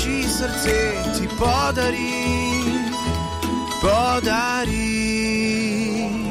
oči, srce ti podarim, podarim.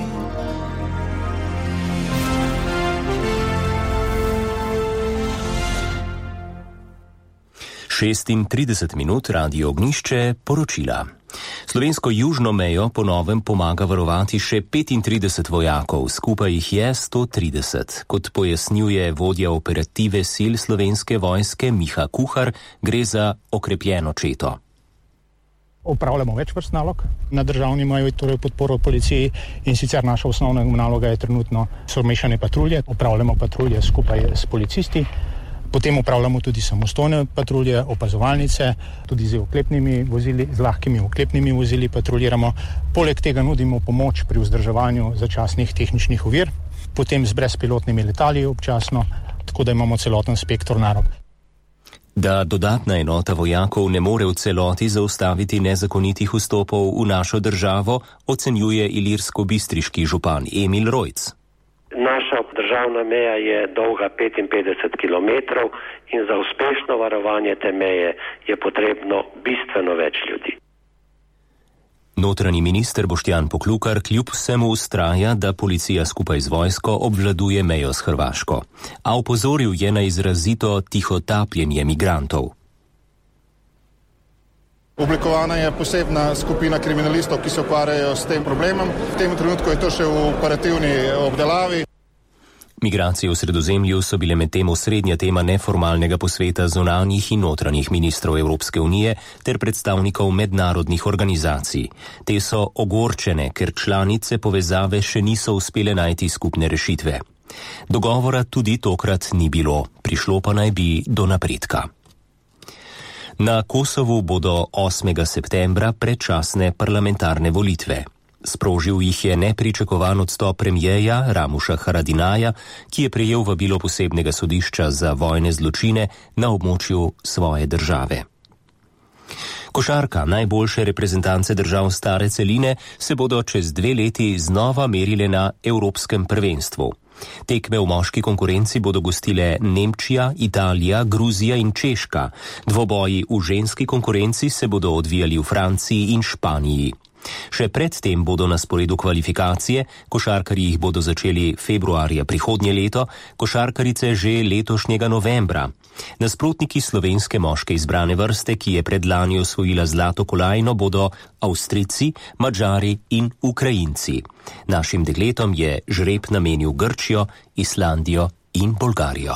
Šestintrideset minut Radio Ognjišče poročila. Slovensko južno mejo po novem pomaga varovati še 35 vojakov, skupaj jih je 130. Kot pojasnjuje vodja operative sil Slovenske vojske Miha Kuhar, gre za okrepljeno četo. Opravljamo več vrst nalog na državni meji, torej podporo policiji, in sicer naša osnovna naloga je trenutno so mešane patrulje, opravljamo patrulje skupaj s policisti. Potem upravljamo tudi samostojne patrulje, opazovalnice, tudi z oklepnimi vozili, z lahkimi oklepnimi vozili patruljiramo. Poleg tega nudimo pomoč pri vzdrževanju začasnih tehničnih ovir, potem z brezpilotnimi letali občasno, tako da imamo celoten spektr nalog. Da dodatna enota vojakov ne more v celoti zaustaviti nezakonitih vstopov v našo državo, ocenjuje ilirsko-bistriški župan Emil Rojc. Naša državna meja je dolga 55 km in za uspešno varovanje te meje je potrebno bistveno več ljudi. Notranji minister Boštjan Poklukar kljub vsemu vztraja, da policija skupaj z vojsko obvladuje mejo s Hrvaško. A opozoril je na izrazito tihotapljenje migrantov. Oblikovana je posebna skupina kriminalistov, ki se ukvarjajo s tem problemom. V tem trenutku je to še v operativni obdelavi. Migracije v Sredozemlju so bile medtem osrednja tema neformalnega posveta zunanjih in notranjih ministrov Evropske unije ter predstavnikov mednarodnih organizacij. Te so ogorčene, ker članice povezave še niso uspele najti skupne rešitve. Dogovora tudi tokrat ni bilo, prišlo pa naj bi do napredka. Na Kosovu bodo 8. septembra predčasne parlamentarne volitve. Sprožil jih je nepričakovan odstop premijeja Ramuša Haradinaja, ki je prejel vabilo posebnega sodišča za vojne zločine na območju svoje države. Košarka, najboljše reprezentance držav stare celine, se bodo čez 2 leti znova merile na Evropskem prvenstvu. Tekme v moški konkurenci bodo gostile Nemčija, Italija, Gruzija in Češka. Dvoboji v ženski konkurenci se bodo odvijali v Franciji in Španiji. Še predtem bodo na sporedu kvalifikacije, košarkarji jih bodo začeli februarja prihodnje leto, košarkarice že letošnjega novembra. Nasprotniki slovenske moške izbrane vrste, ki je predlani osvojila zlato kolajno, bodo Avstrijci, Madžari in Ukrajinci. Našim dekletom je žreb namenil Grčijo, Islandijo in Bolgarijo.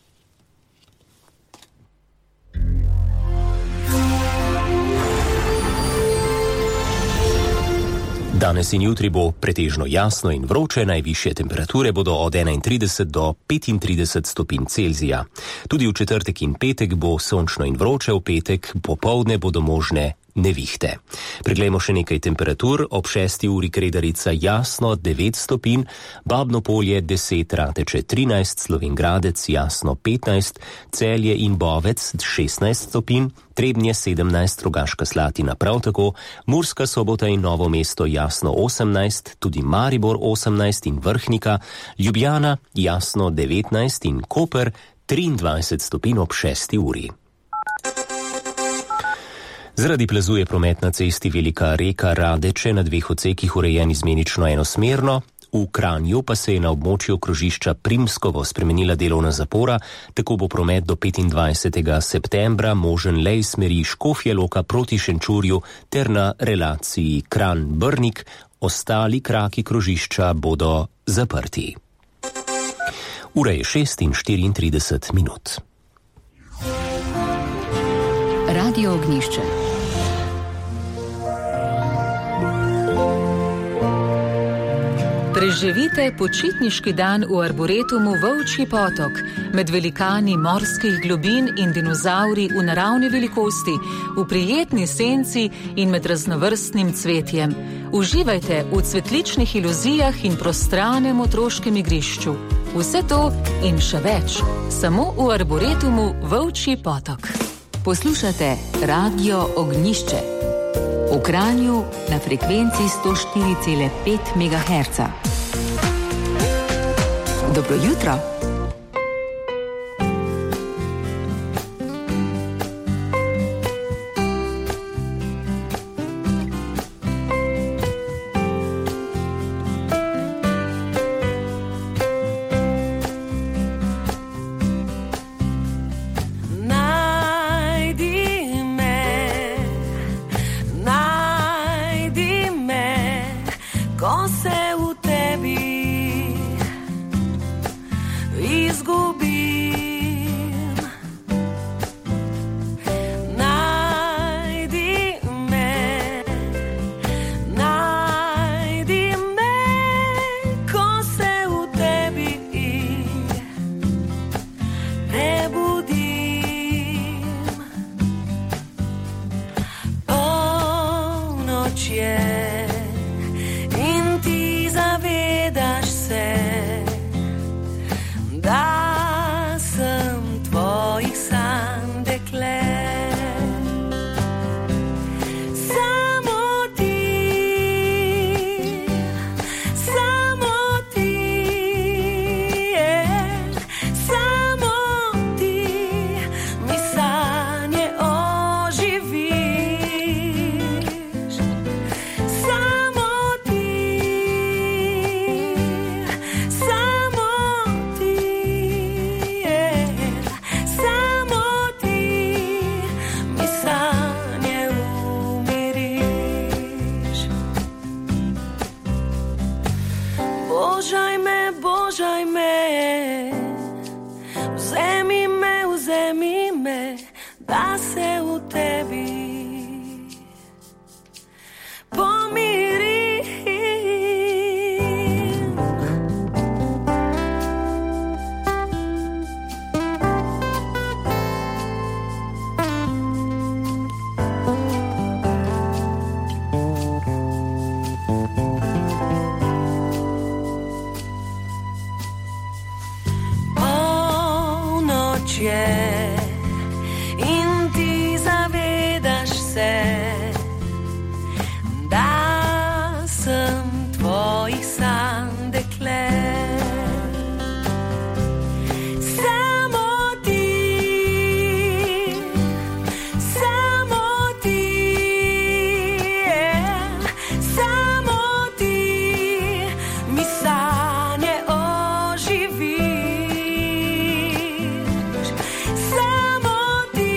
Danes in jutri bo pretežno jasno in vroče, najvišje temperature bodo od 31 do 35 stopinj Celzija. Tudi v četrtek in petek bo sončno in vroče, v petek popoldne bodo možne nevihte. Preglejmo še nekaj temperatur. Ob 6. uri Kredarica jasno 9 stopinj, Babno Polje 10, Rateče 13, Slovenj Gradec jasno 15, Celje in Bovec 16 stopinj, Trebnje 17, Rogaška Slatina prav tako, Murska Sobota in Novo mesto jasno 18, tudi Maribor 18 in Vrhnika, Ljubljana jasno 19 in Koper 23 stopinj ob 6. uri. Zaradi plazu je promet na cesti Velika Reka Radeče na 2 odsekih urejen izmenično enosmerno, v Kranju pa se je na območju krožišča Primskovo spremenila delovna zapora, tako bo promet do 25. septembra možen le iz smeri Škofje Loka proti Šenčurju ter na relaciji Kranj-Brnik, ostali kraki krožišča bodo zaprti. Ura je 6:34 minut. Radio Ognjišče. Preživite počitniški dan v arboretumu Volčji potok, med velikani morskih globin in dinozauri v naravni velikosti, v prijetni senci in med raznovrstnim cvetjem. Uživajte v cvetličnih iluzijah in prostranem otroškem igrišču. Vse to in še več, samo v arboretumu Volčji potok. Poslušate Radio Ognjišče. V Kranju na frekvenci 104,5 MHz. Dobro jutro. se v tebi izgubim. In ti zavedaš se, da sem tvojih sanj dekle. Samo ti, samo ti mi sanje oživiš. Samo ti mi sanje umiriš. Božaj me, vzemi me, da se v tebi pomirim. Polnoč je in ti zavedaš se, da sem tvojih sanj dekle. Samo ti mi sanje oživiš. Samo ti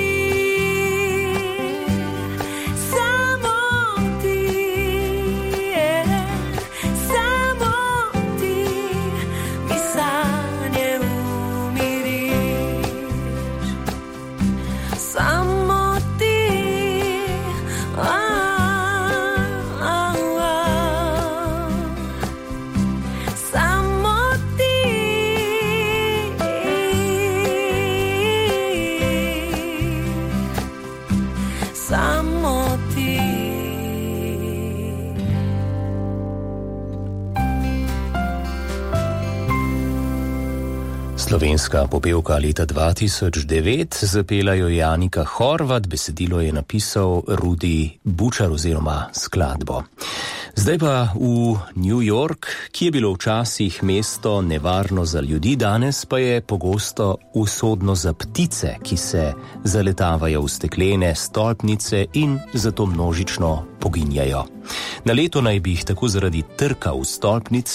mi sanje umiriš. Samo ti, samo ti, samo ti. Slovenska popevka leta 2009, zapela jo je Anika Horvat, besedilo je napisal Rudi Bučar oziroma skladbo. Zdaj pa v New York, ki je bilo včasih mesto nevarno za ljudi, danes pa je pogosto usodno za ptice, ki se zaletavajo v steklene stolpnice in zato množično poginjajo. Na leto naj bi jih tako zaradi trka v stolpnice